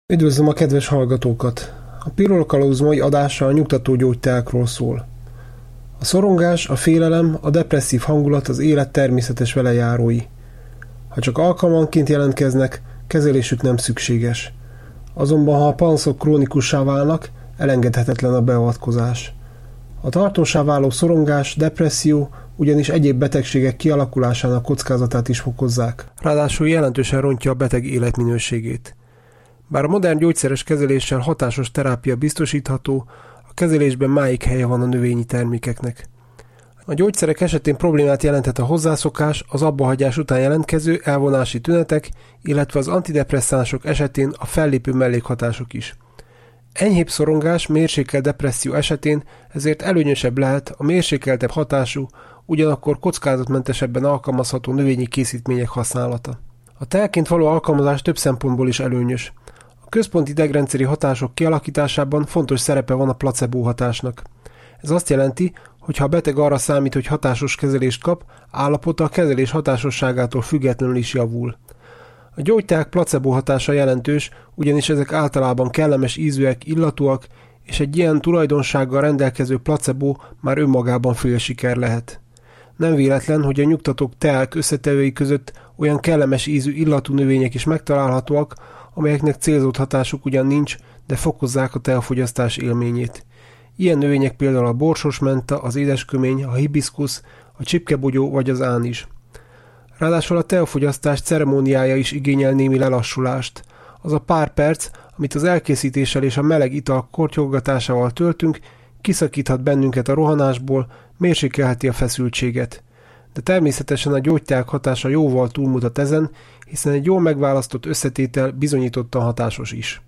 Üdvözlöm a kedves hallgatókat! A Pirula Kalauz mai adása a nyugtató gyógyteákról szól. A szorongás, a félelem, a depresszív hangulat az élet természetes velejárói. Ha csak alkalmanként jelentkeznek, kezelésük nem szükséges. Azonban ha a panaszok krónikussá válnak, elengedhetetlen a beavatkozás. A tartósá váló szorongás, depresszió ugyanis egyéb betegségek kialakulásának kockázatát is fokozzák. Ráadásul jelentősen rontja a beteg életminőségét. Bár a modern gyógyszeres kezeléssel hatásos terápia biztosítható, a kezelésben máig helye van a növényi termékeknek. A gyógyszerek esetén problémát jelenthet a hozzászokás, az abbahagyás után jelentkező elvonási tünetek, illetve az antidepresszánsok esetén a fellépő mellékhatások is. Enyhébb szorongás, mérsékelt depresszió esetén ezért előnyösebb lehet a mérsékeltebb hatású, ugyanakkor kockázatmentesebben alkalmazható növényi készítmények használata. A teaként való alkalmazás több szempontból is előnyös. A központi idegrendszeri hatások kialakításában fontos szerepe van a placebo hatásnak. Ez azt jelenti, hogy ha a beteg arra számít, hogy hatásos kezelést kap, állapota a kezelés hatásosságától függetlenül is javul. A gyógyteák placebo hatása jelentős, ugyanis ezek általában kellemes ízűek, illatúak, és egy ilyen tulajdonsággal rendelkező placebo már önmagában félsiker lehet. Nem véletlen, hogy a nyugtatók teák összetevői között olyan kellemes ízű illatú növények is megtalálhatóak, amelyeknek célzott hatásuk ugyan nincs, de fokozzák a teafogyasztás élményét. Ilyen növények például a borsos menta, az édeskömény, a hibiszkusz, a csipkebogyó vagy az ánizs. Ráadásul a teafogyasztás ceremóniája is igényel némi lelassulást. Az a pár perc, amit az elkészítéssel és a meleg ital kortyolgatásával töltünk, kiszakíthat bennünket a rohanásból, mérsékelheti a feszültséget. De természetesen a gyógyteák hatása jóval túlmutat ezen, hiszen egy jól megválasztott összetétel bizonyítottan hatásos is.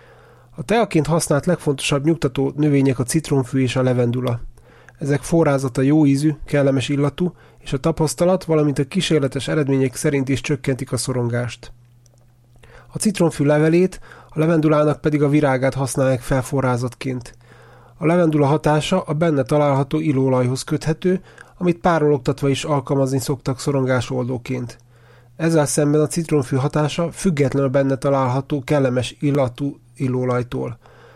A teaként használt legfontosabb nyugtató növények a citromfű és a levendula. Ezek forrázata jó ízű, kellemes illatú, és a tapasztalat, valamint a kísérletes eredmények szerint is csökkentik a szorongást. A citromfű levelét, a levendulának pedig a virágát használják fel forrázatként. A levendula hatása a benne található illóolajhoz köthető, amit párologtatva is alkalmazni szoktak szorongásoldóként. Ezzel szemben a citromfű hatása függetlenül benne található kellemes illatú illóolajtól.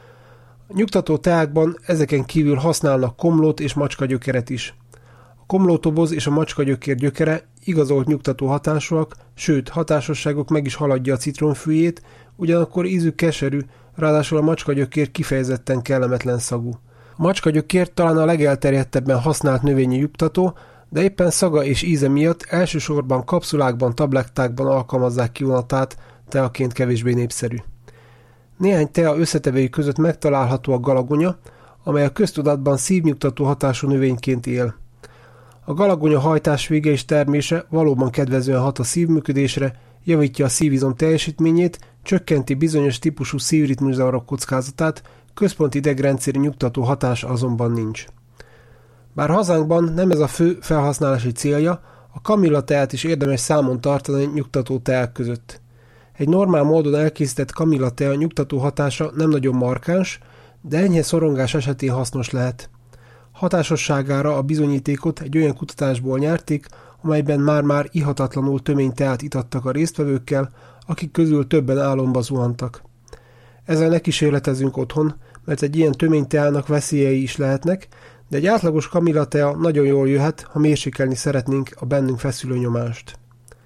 A nyugtató teákban ezeken kívül használnak komlót és macskagyökeret is. A komlótoboz és a macskagyökér gyökere igazolt nyugtató hatásúak, sőt hatásosságok meg is haladja a citromfűjét, ugyanakkor ízük keserű, ráadásul a macskagyökér kifejezetten kellemetlen szagú. A macskagyökér talán a legelterjedtebben használt növényi nyugtató, de éppen szaga és íze miatt elsősorban kapszulákban, tablettákban alkalmazzák kivonatát, teaként kevésbé népszerű. Néhány tea összetevői között megtalálható a galagonya, amely a köztudatban szívnyugtató hatású növényként él. A galagonya hajtásvége és termése valóban kedvezően hat a szívműködésre, javítja a szívizom teljesítményét, csökkenti bizonyos típusú szívritmuszavarok kockázatát, központi idegrendszeri nyugtató hatása azonban nincs. Bár hazánkban nem ez a fő felhasználási célja, a kamilla teát is érdemes számon tartani nyugtató teák között. Egy normál módon elkészített kamilla tea nyugtató hatása nem nagyon markáns, de enyhe szorongás esetén hasznos lehet. Hatásosságára a bizonyítékot egy olyan kutatásból nyerték, amelyben már-már ihatatlanul tömény teát itattak a résztvevőkkel, akik közül többen álomba zuhantak. Ezzel ne kísérletezünk otthon, mert egy ilyen tömény teának veszélyei is lehetnek, de egy átlagos kamilla tea nagyon jól jöhet, ha mérsékelni szeretnénk a bennünk feszülő nyomást.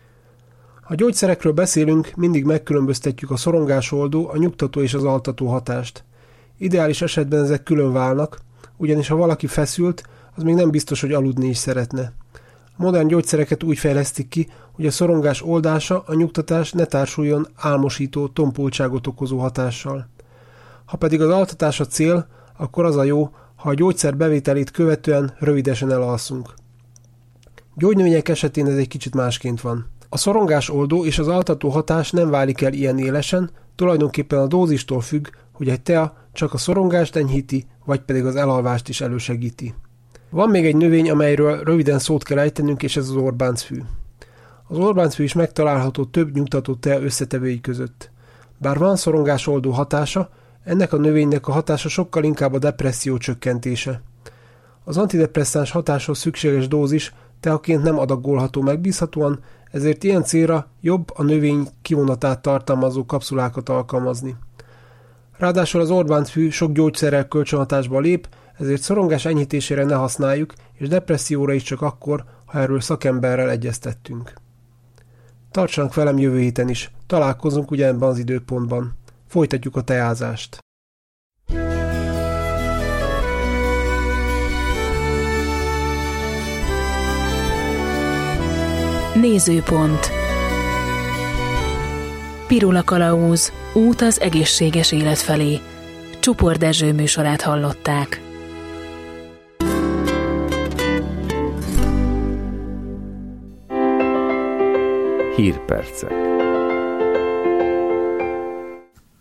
Ha gyógyszerekről beszélünk, mindig megkülönböztetjük a szorongásoldó, a nyugtató és az altató hatást. Ideális esetben ezek külön válnak, ugyanis ha valaki feszült, az még nem biztos, hogy aludni is szeretne. A modern gyógyszereket úgy fejlesztik ki, hogy a szorongás oldása, a nyugtatás ne társuljon álmosító, tompultságot okozó hatással. Ha pedig az altatás a cél, akkor az a jó, ha a gyógyszer bevételét követően rövidesen elalszunk. Gyógynövények esetén ez egy kicsit másként van. A szorongásoldó és az altató hatás nem válik el ilyen élesen, tulajdonképpen a dózistól függ, hogy egy tea csak a szorongást enyhíti, vagy pedig az elalvást is elősegíti. Van még egy növény, amelyről röviden szót kell ejtenünk, és ez az orbáncfű. Az orbáncfű is megtalálható több nyugtató tea összetevői között. Bár van szorongásoldó hatása, ennek a növénynek a hatása sokkal inkább a depresszió csökkentése. Az antidepresszáns hatáshoz szükséges dózis teaként nem adagolható megbízhatóan, ezért ilyen célra jobb a növény kivonatát tartalmazó kapszulákat alkalmazni. Ráadásul az Orbán-fű sok gyógyszerrel kölcsönhatásba lép, ezért szorongás enyhítésére ne használjuk, és depresszióra is csak akkor, ha erről szakemberrel egyeztettünk. Tartsanak velem jövő héten is, találkozunk ugyanebben az időpontban. Folytatjuk a teázást. Nézőpont. Pirula Kalauz, út az egészséges élet felé. Csupor Dezső műsorát hallották. Hírpercek.